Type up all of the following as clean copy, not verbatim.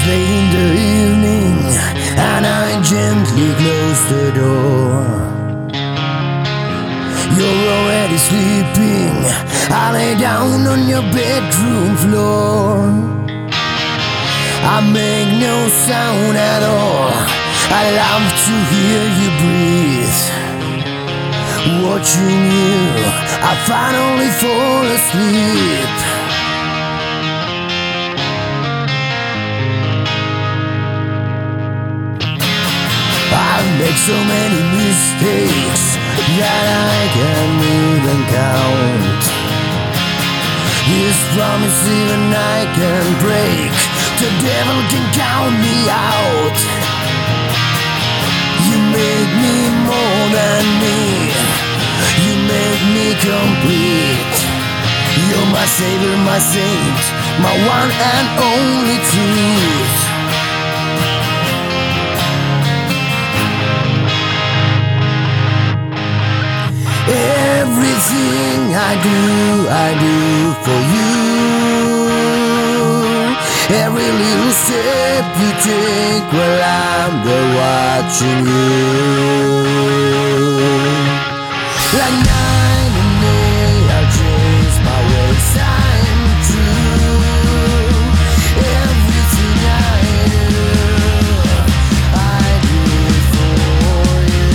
late in the evening, and I gently close the door. You're already sleeping. I lay down on your bedroom floor. I make no sound at all. I love to hear you breathe. Watching you, I finally fall asleep. I've made so many mistakes that I can't even count. This promise even I can break. The devil can count me out. You make me more than me. You make me complete. You're my savior, my saint, my one and only truth. Everything I do for you. Every little step you take while I'm there watching you. Like night and day, I'll chase my ways. I'm true. Everything I do for you.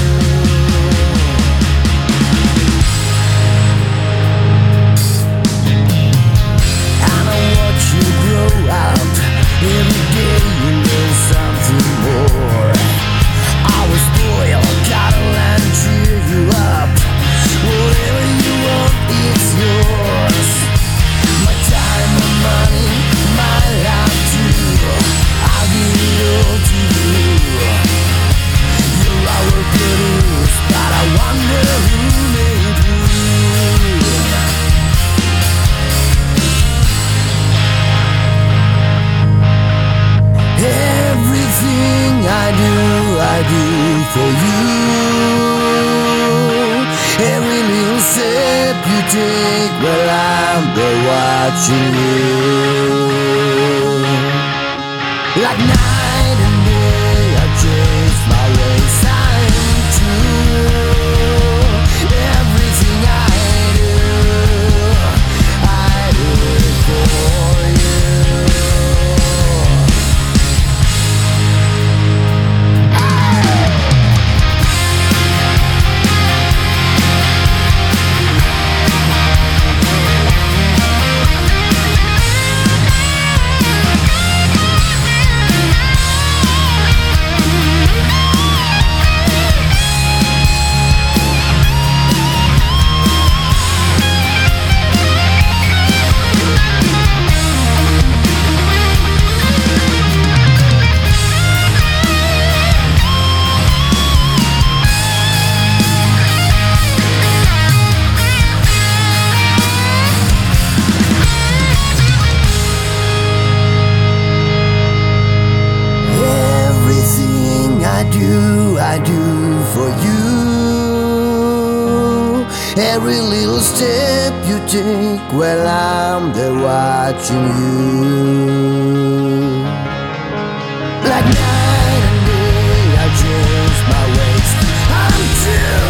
Every day you learn something more. I will spoil, cuddle and cheer you up. Whatever you want, it's yours. My time, my money, my life too. I'll give it all to you. You're our produce, but I wonder who made you. Everything I do for you. Every little step you take while I'm there watching you. Like night and day, I chase my ways. I'm true. Everything I do it for you. I do for you. Every little step you take while I'm there watching you. Like night and day, I change my ways. I'm true.